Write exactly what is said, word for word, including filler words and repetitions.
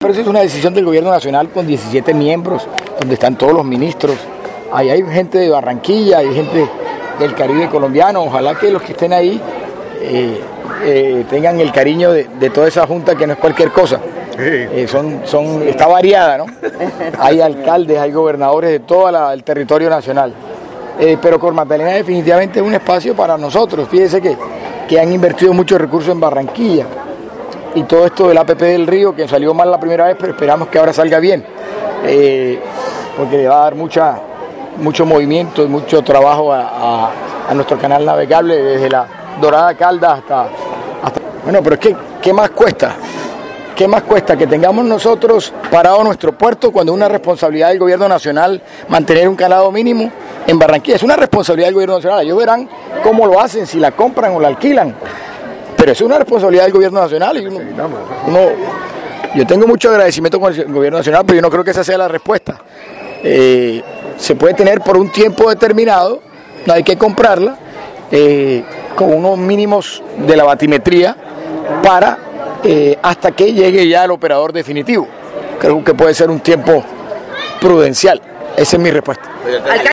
Pero eso es una decisión del gobierno nacional con diecisiete miembros, donde están todos los ministros. Ahí hay gente de Barranquilla, hay gente del Caribe colombiano. Ojalá que los que estén ahí eh, eh, tengan el cariño de, de toda esa junta, que no es cualquier cosa. Eh, son, son, está variada, ¿no? Hay alcaldes, hay gobernadores de todo la, el territorio nacional. Eh, pero Cor Magdalena definitivamente es un espacio para nosotros. Fíjense que, que han invertido muchos recursos en Barranquilla. Y todo esto del A P P del Río, que salió mal la primera vez, pero esperamos que ahora salga bien, eh, porque le va a dar mucha, mucho movimiento y mucho trabajo a, a, a nuestro canal navegable, desde la Dorada Caldas hasta, hasta... Bueno, pero es que, ¿qué más cuesta? ¿Qué más cuesta que tengamos nosotros parado nuestro puerto cuando es una responsabilidad del gobierno nacional mantener un calado mínimo en Barranquilla? Es una responsabilidad del gobierno nacional. Ellos verán cómo lo hacen, si la compran o la alquilan. Pero es una responsabilidad del gobierno nacional. Y uno, uno, yo tengo mucho agradecimiento con el gobierno nacional, pero yo no creo que esa sea la respuesta. Eh, se puede tener por un tiempo determinado, no hay que comprarla, eh, con unos mínimos de la batimetría para eh, hasta que llegue ya el operador definitivo. Creo que puede ser un tiempo prudencial. Esa es mi respuesta.